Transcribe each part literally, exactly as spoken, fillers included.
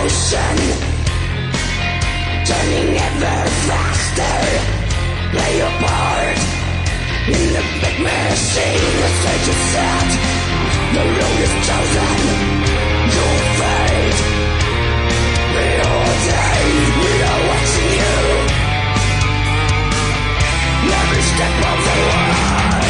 motion, turning ever faster. Play your part in the big machine. The stage is set, the road is chosen. Your fate, we all day, we are watching you. Every step of the way.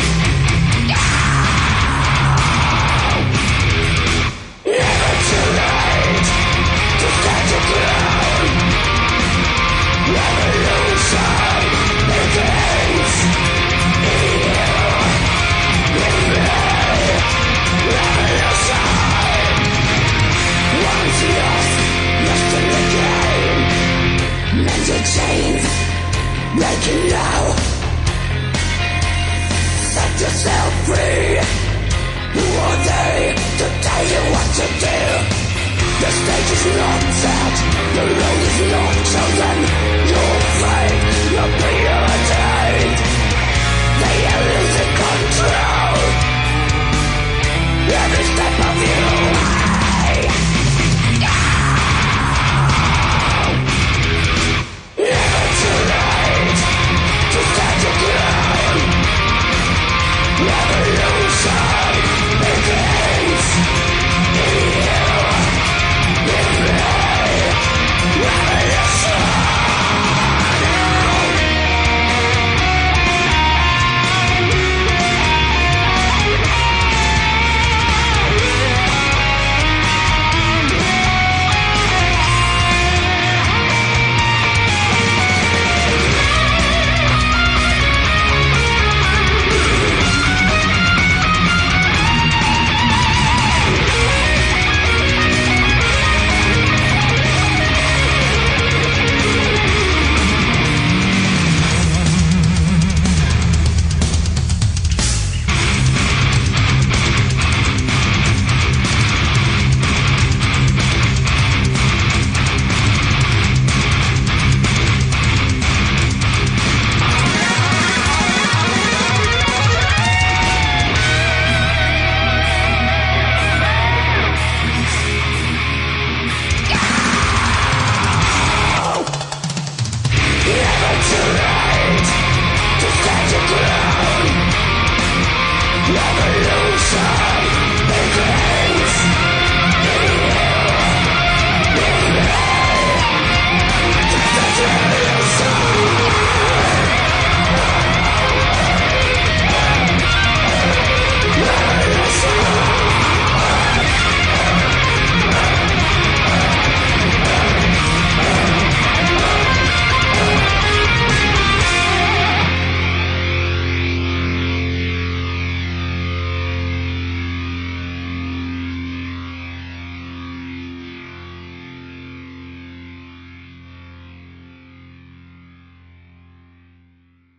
Never too late to stand your ground. Revolution begins in you, in me. Revolution. Once lost, lost in the game. Mental chains breaking now. Set yourself free. Who are they to tell you what to do? The stage is not set, the road is not chosen. Your fate will be ordained. They are losing control. Every step of your way. Never too late to stand your ground. Revolution begins in you, in me. Revolution. Revolution.